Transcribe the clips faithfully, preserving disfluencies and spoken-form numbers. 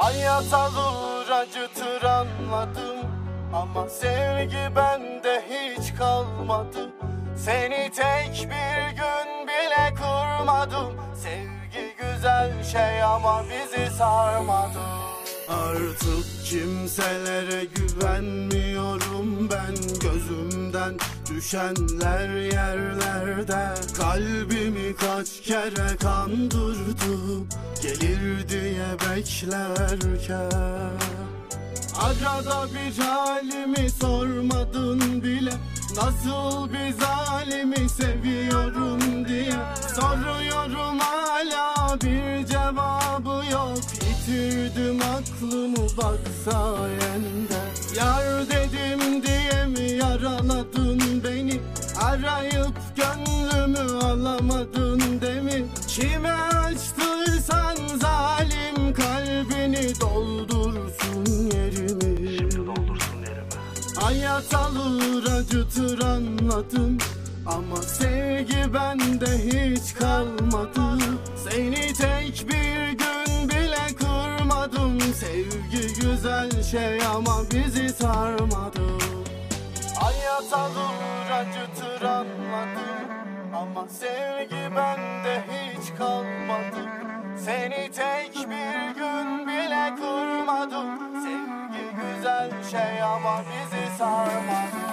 Hayat alır acıtır anladım, ama sevgi bende hiç kalmadı. Seni tek bir gün bile kırmadım. Sevgi güzel şey ama bizi sarmadı. Artık kimselere güvenmiyorum ben. Gözümden düşenler yerlerde. Kalbimi kaç kere kandırdım, gelir diye beklerken. Arada bir halimi sormadın bile, nasıl bir zalimi seviyorum diye. Soruyorum hala bir cevabı yok. Yitirdim aklımı bak sayende. Yar dedim diye mi yaraladın beni? Arayıp gönlümü alamadın demin. Kime açtıysan zalim kalbini doldursun yerimi. Şimdi doldursun yerimi. Hayat alır acıtır anladım, ama sevgi bende hiç kalmadı. Seni tek bir gün bile kırmadım. Sevgi güzel şey ama bizi sarmadı. Hayat alır acıtır anladım, ama sevgi bende hiç kalmadı. Seni tek bir gün bile kırmadım. Sevgi güzel şey ama bizi sarmadı.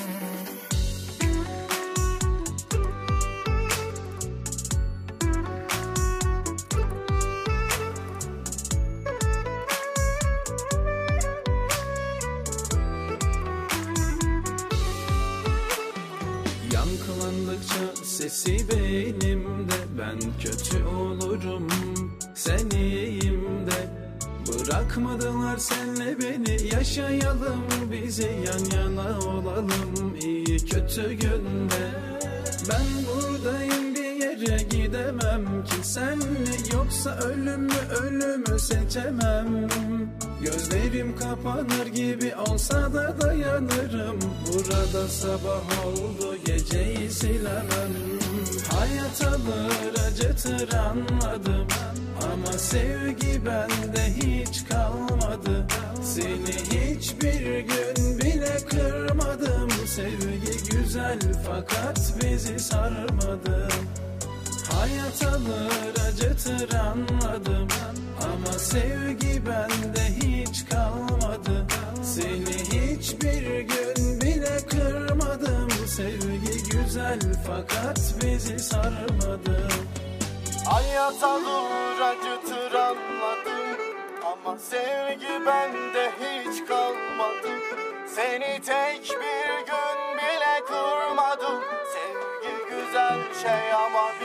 Yankılandıkça sesi beynimde, ben kötü olurum sen iyiyim de. Bırakmadılar senle beni, yaşayalım bizi, yan yana olalım iyi kötü günde. Ben buradayım, bir yere gidemem ki senle, yoksa ölümü ölümü seçemem. Gözlerim kapanır gibi olsa da dayanırım. Burada sabah oldu, geceyi silemem. Hayat alır acıtır anladım, ama sevgi bende hiç kalmadı. Seni hiçbir gün bile kırmadım. Sevgi güzel fakat bizi sarmadı. Hayat alır acıtır anladım, ama sevgi bende hiç kalmadı. Seni hiçbir gün bile kırmadım. Sevgi güzel fakat bizi sarmadı. Hayat alır acıtır anladım, ama sevgi bende hiç kalmadı. Seni tek bir gün bile kırmadım. Sevgi güzel şey ama